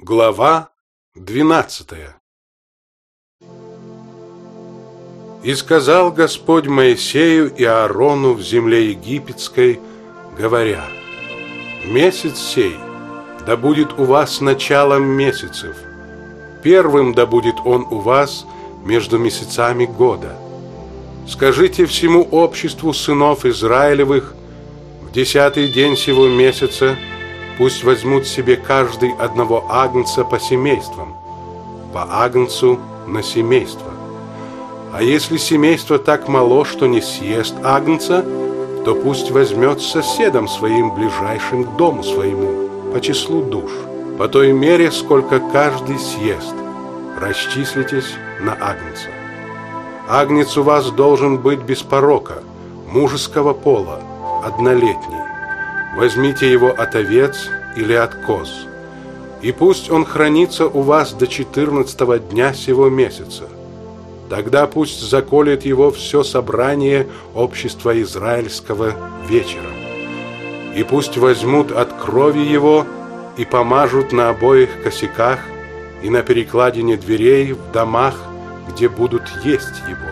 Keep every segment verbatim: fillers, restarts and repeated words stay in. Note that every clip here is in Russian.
Глава двенадцатая. И сказал Господь Моисею и Аарону в земле египетской, говоря: месяц сей да будет у вас началом месяцев, первым да будет он у вас между месяцами года. Скажите всему обществу сынов Израилевых: в десятый день сего месяца пусть возьмут себе каждый одного агнца по семействам, по агнцу на семейство. А если семейство так мало, что не съест агнца, то пусть возьмет с соседом своим, ближайшим к дому своему, по числу душ, по той мере, сколько каждый съест. Расчислитесь на агнца. Агнец у вас должен быть без порока, мужеского пола, однолетний. Возьмите его от овец или от коз, и пусть он хранится у вас до четырнадцатого дня сего месяца. Тогда пусть заколет его все собрание общества израильского вечером. И пусть возьмут от крови его и помажут на обоих косяках и на перекладине дверей в домах, где будут есть его.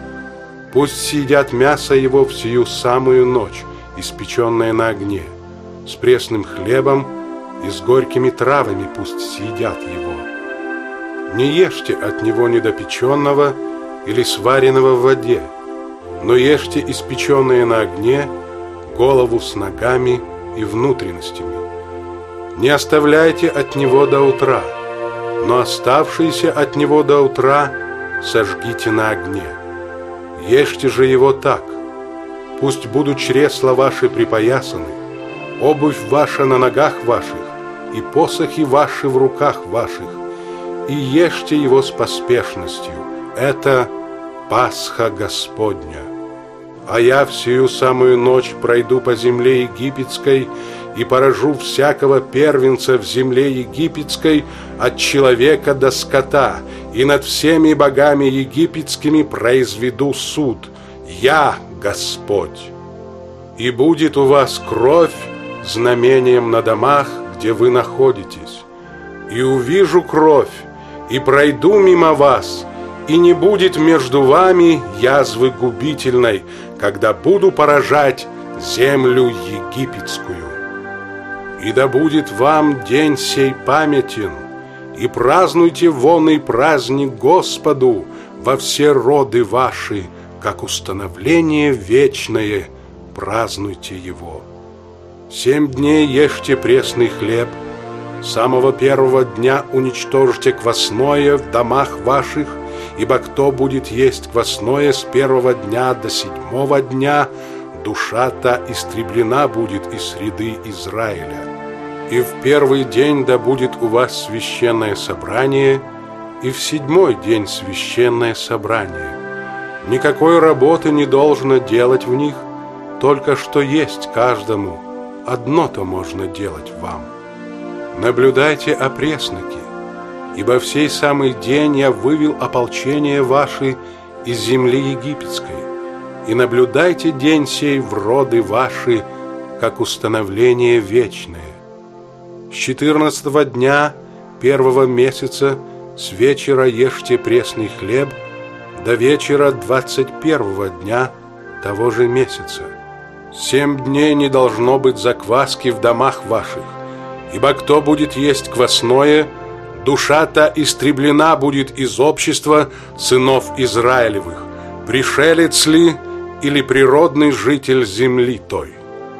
Пусть съедят мясо его в сию самую ночь, испеченное на огне, с пресным хлебом и с горькими травами пусть съедят его. Не ешьте от него недопеченного или сваренного в воде, но ешьте испеченное на огне, голову с ногами и внутренностями. Не оставляйте от него до утра, но оставшиеся от него до утра сожгите на огне. Ешьте же его так: пусть будут чресла ваши припоясаны, обувь ваша на ногах ваших, и посохи ваши в руках ваших, и ешьте его с поспешностью. Это Пасха Господня. А я в сию самую ночь пройду по земле египетской и поражу всякого первенца в земле египетской от человека до скота, и над всеми богами египетскими произведу суд. Я Господь. И будет у вас кровь знамением на домах, где вы находитесь. И увижу кровь, и пройду мимо вас, и не будет между вами язвы губительной, когда буду поражать землю египетскую. И да будет вам день сей памятен, и празднуйте вонный праздник Господу во все роды ваши, как установление вечное, празднуйте его. Семь дней ешьте пресный хлеб, с самого первого дня уничтожьте квасное в домах ваших, ибо кто будет есть квасное с первого дня до седьмого дня, душа та истреблена будет из среды Израиля. И в первый день да будет у вас священное собрание, и в седьмой день священное собрание. Никакой работы не должно делать в них, только что есть каждому, одно-то можно делать вам. Наблюдайте о пресноке, ибо в сей самый день я вывел ополчение ваше из земли египетской, и наблюдайте день сей в роды ваши, как установление вечное. С четырнадцатого дня первого месяца с вечера ешьте пресный хлеб до вечера двадцать первого дня того же месяца. Семь дней не должно быть закваски в домах ваших, ибо кто будет есть квасное, душа-то истреблена будет из общества сынов Израилевых, пришелец ли или природный житель земли той.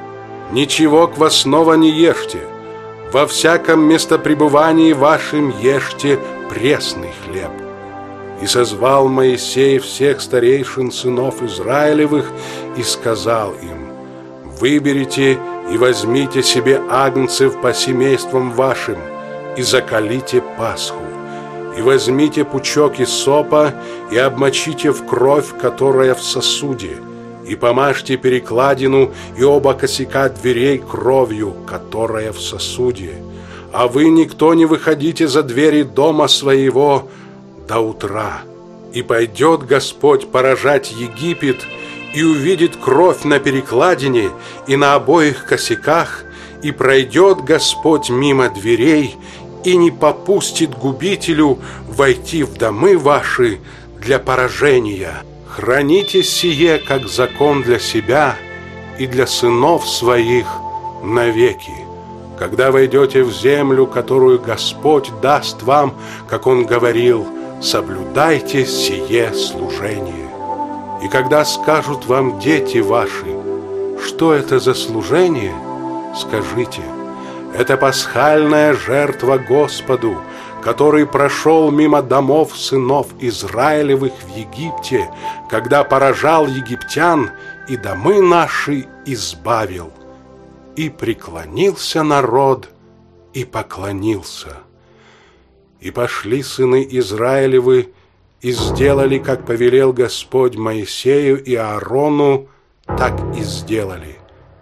Ничего квасного не ешьте, во всяком местопребывании вашим ешьте пресный хлеб. И созвал Моисей всех старейшин сынов Израилевых и сказал им: выберите и возьмите себе агнцев по семействам вашим, и заколите Пасху, и возьмите пучок иссопа, и обмочите в кровь, которая в сосуде, и помажьте перекладину и оба косяка дверей кровью, которая в сосуде. А вы никто не выходите за двери дома своего до утра. И пойдет Господь поражать Египет, и увидит кровь на перекладине и на обоих косяках, и пройдет Господь мимо дверей, и не попустит губителю войти в домы ваши для поражения. Храните сие, как закон для себя и для сынов своих навеки. Когда войдете в землю, которую Господь даст вам, как Он говорил, соблюдайте сие служение. И когда скажут вам дети ваши, что это за служение, скажите: это пасхальная жертва Господу, который прошел мимо домов сынов Израилевых в Египте, когда поражал египтян и домы наши избавил. И преклонился народ, и поклонился. И пошли сыны Израилевы, и сделали, как повелел Господь Моисею и Аарону, так и сделали.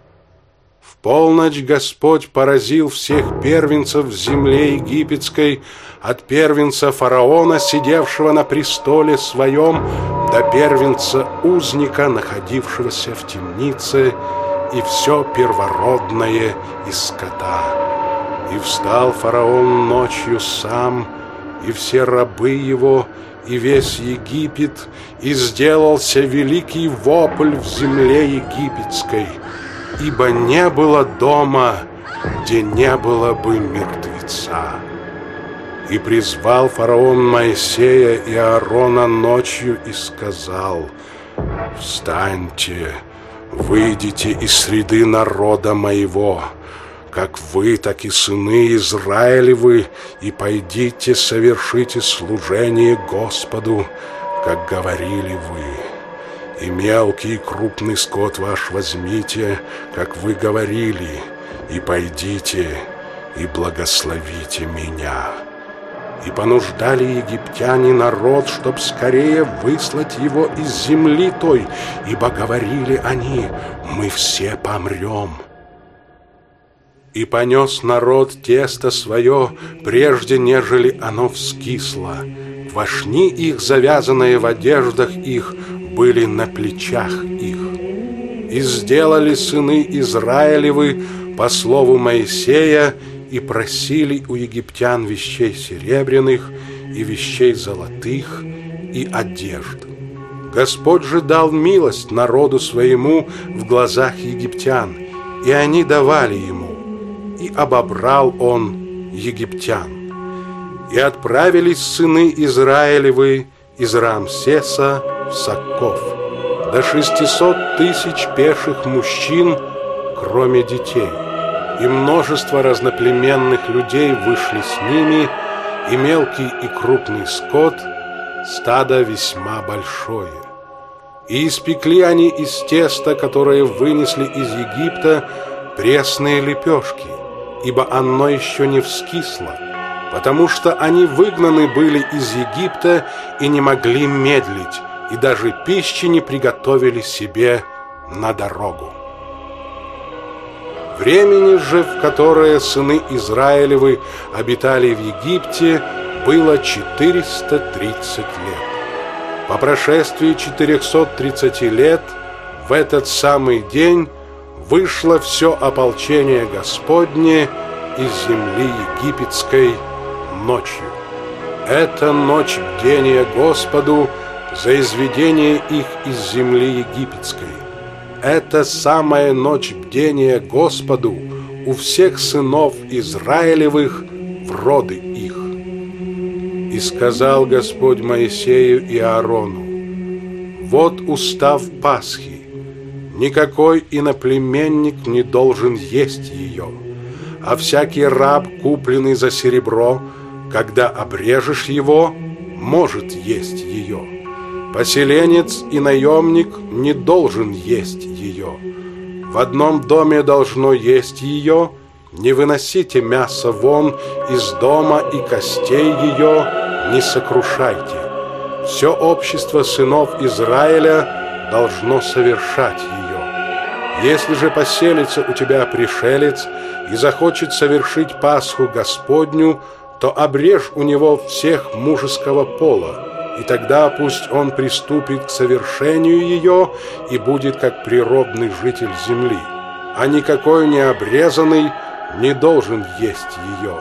В полночь Господь поразил всех первенцев в земле египетской, от первенца фараона, сидевшего на престоле своем, до первенца узника, находившегося в темнице, и все первородное из скота. И встал фараон ночью сам, и все рабы его, и весь Египет, и сделался великий вопль в земле египетской, ибо не было дома, где не было бы мертвеца. И призвал фараон Моисея и Аарона ночью и сказал: «Встаньте, выйдите из среды народа моего, как вы, так и сыны Израилевы, и пойдите совершите служение Господу, как говорили вы. И мелкий и крупный скот ваш возьмите, как вы говорили, и пойдите, и благословите меня». И понуждали египтяне народ, чтоб скорее выслать его из земли той, ибо говорили они: «Мы все помрем». И понес народ тесто свое, прежде нежели оно вскисло. Вошни их, завязанные в одеждах их, были на плечах их. И сделали сыны Израилевы по слову Моисея, и просили у египтян вещей серебряных и вещей золотых и одежд. Господь же дал милость народу своему в глазах египтян, и они давали ему, и обобрал он египтян. И отправились сыны Израилевы из Рамсеса в Сокков, до шестисот тысяч пеших мужчин, кроме детей. И множество разноплеменных людей вышли с ними, и мелкий и крупный скот, стадо весьма большое. И испекли они из теста, которое вынесли из Египта, пресные лепешки, ибо оно еще не вскисло, потому что они выгнаны были из Египта и не могли медлить, и даже пищи не приготовили себе на дорогу. Времени же, в которое сыны Израилевы обитали в Египте, было четыреста тридцать лет. По прошествии четырехсот тридцати лет в этот самый день вышло все ополчение Господне из земли египетской ночью. Это ночь бдения Господу за изведение их из земли египетской. Это самая ночь бдения Господу у всех сынов Израилевых в роды их. И сказал Господь Моисею и Аарону: вот устав Пасхи, никакой иноплеменник не должен есть ее, а всякий раб, купленный за серебро, когда обрежешь его, может есть ее. Поселенец и наемник не должен есть ее. В одном доме должно есть ее. Не выносите мясо вон из дома, и костей ее не сокрушайте. Все общество сынов Израиля должно совершать ее. Если же поселится у тебя пришелец и захочет совершить Пасху Господню, то обрежь у него всех мужеского пола, и тогда пусть он приступит к совершению ее и будет как природный житель земли, а никакой необрезанный не должен есть ее.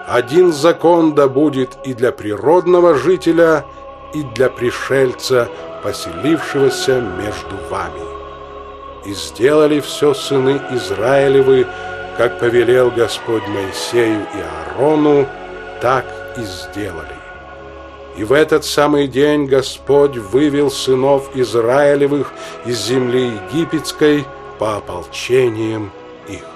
один закон да будет и для природного жителя, и для пришельца, поселившегося между вами. И сделали все сыны Израилевы, как повелел Господь Моисею и Аарону, так и сделали. И в этот самый день Господь вывел сынов Израилевых из земли египетской по ополчениям их.